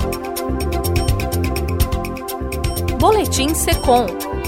Boletim SECOM.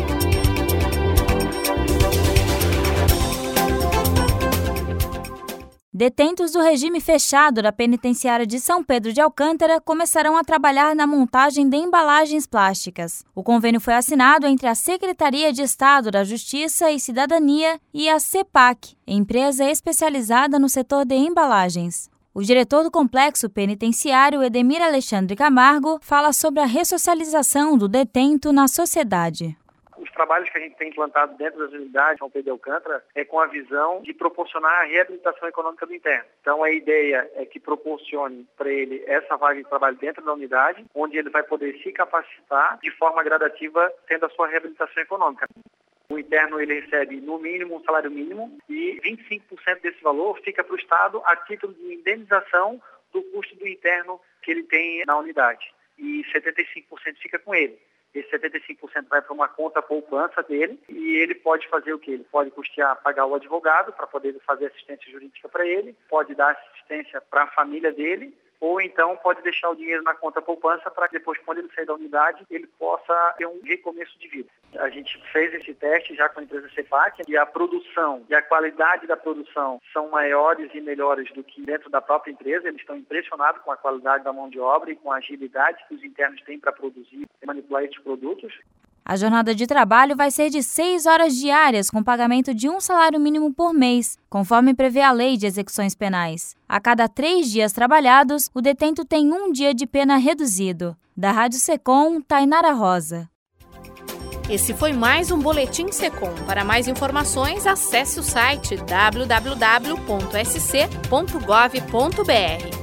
Detentos do regime fechado da penitenciária de São Pedro de Alcântara começarão a trabalhar na montagem de embalagens plásticas. O convênio foi assinado entre a Secretaria de Estado da Justiça e Cidadania e a CEPAC, empresa especializada no setor de embalagens. O diretor do Complexo Penitenciário, Edemir Alexandre Camargo, fala sobre a ressocialização do detento na sociedade. Os trabalhos que a gente tem implantado dentro das unidades São Pedro de Alcântara é com a visão de proporcionar a reabilitação econômica do interno. Então a ideia é que proporcione para ele essa vaga de trabalho dentro da unidade, onde ele vai poder se capacitar de forma gradativa, tendo a sua reabilitação econômica. O interno ele recebe no mínimo um salário mínimo e 25% desse valor fica para o Estado a título de indenização do custo do interno que ele tem na unidade. E 75% fica com ele. Esse 75% vai para uma conta poupança dele e ele pode fazer o quê? Ele pode pagar o advogado para poder fazer assistência jurídica para ele, pode dar assistência para a família dele, ou então pode deixar o dinheiro na conta poupança para depois, quando ele sair da unidade, ele possa ter um recomeço de vida. A gente fez esse teste já com a empresa CEPAC e a produção e a qualidade da produção são maiores e melhores do que dentro da própria empresa. Eles estão impressionados com a qualidade da mão de obra e com a agilidade que os internos têm para produzir e manipular esses produtos. A jornada de trabalho vai ser de 6 horas diárias, com pagamento de um salário mínimo por mês, conforme prevê a Lei de Execuções Penais. A cada 3 dias trabalhados, o detento tem 1 dia de pena reduzido. Da Rádio SECOM, Tainara Rosa. Esse foi mais um Boletim SECOM. Para mais informações, acesse o site www.sc.gov.br.